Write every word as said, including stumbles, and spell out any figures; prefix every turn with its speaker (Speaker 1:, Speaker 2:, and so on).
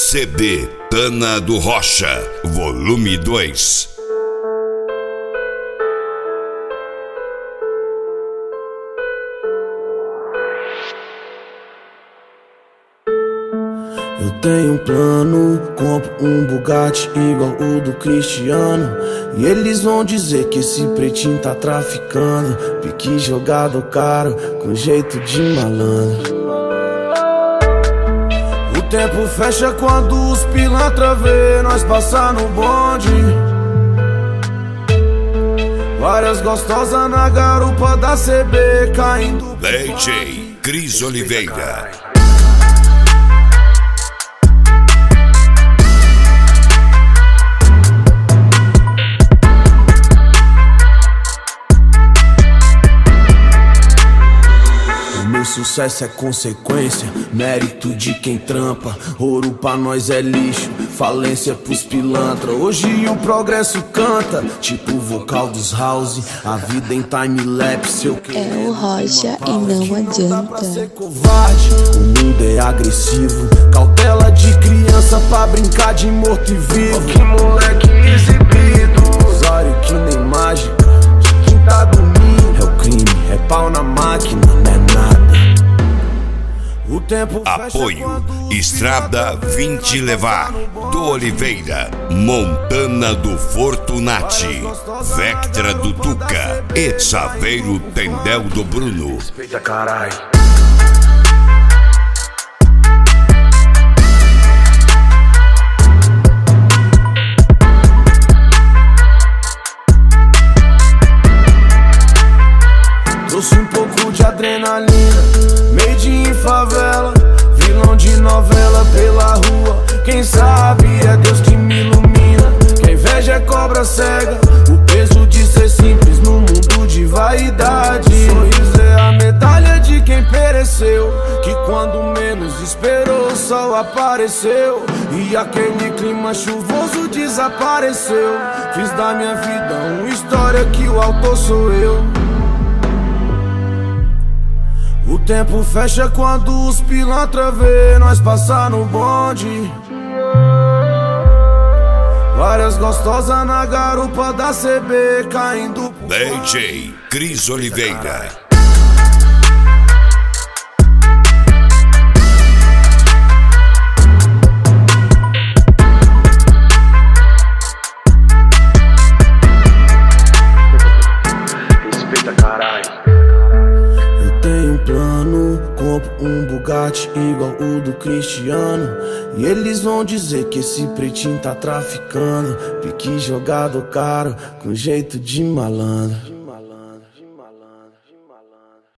Speaker 1: C D Tana do Rocha, volume dois.
Speaker 2: Eu tenho um plano, compro um Bugatti igual o do Cristiano, e eles vão dizer que esse pretinho tá traficando, pique jogado caro, com jeito de malandro. O tempo fecha quando os pilantra vê nós passar no bonde. Várias gostosas na garupa da C B caindo.
Speaker 1: D J Cris Oliveira.
Speaker 2: Meu sucesso é consequência, mérito de quem trampa. Ouro pra nós é lixo, falência pros pilantra. Hoje o progresso canta, tipo o vocal dos house. A vida em time-lapse, eu quero
Speaker 3: é o Rocha e não adianta.
Speaker 2: Ser covarde, o mundo é agressivo, cautela de criança pra brincar de morto e vivo. Que moleque exibido, usuário que nem mágica, de quem tá dormindo. É o crime, é pau na máquina, não é nada. O tempo
Speaker 1: Apoio Estrada vinte Levar do Oliveira, Montana do Fortunati, Vectra do Tuca e Saveiro Tendel do Bruno.
Speaker 2: Respeita, carai. Trouxe um pouco de adrenalina, made in favela, vilão de novela pela rua. Quem sabe é Deus que me ilumina, que a inveja é cobra cega, o peso de ser simples no mundo de vaidade. Sorriso é a medalha de quem pereceu, que quando menos esperou o sol apareceu, e aquele clima chuvoso desapareceu. Fiz da minha vida uma história que o autor sou eu. O tempo fecha quando os pilantra vê nós passar no bonde. Várias gostosas na garupa da C B caindo.
Speaker 1: D J Cris Oliveira.
Speaker 2: Respeita, caralho. Compro um Bugatti igual o do Cristiano, e eles vão dizer que esse pretinho tá traficando, pique jogado caro, com jeito de malandro.